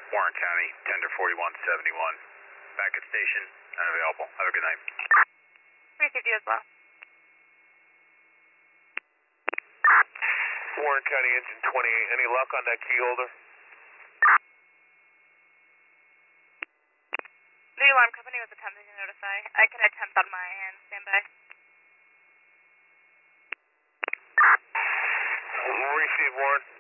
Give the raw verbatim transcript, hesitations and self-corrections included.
Warren County, tender forty-one seventy-one. Back at station, unavailable. Have a good night. Received you as well. Warren County, engine twenty-eight. Any luck on that key holder? The alarm company was attempting to notify. I can attempt on my end. Stand by. We'll receive, Warren.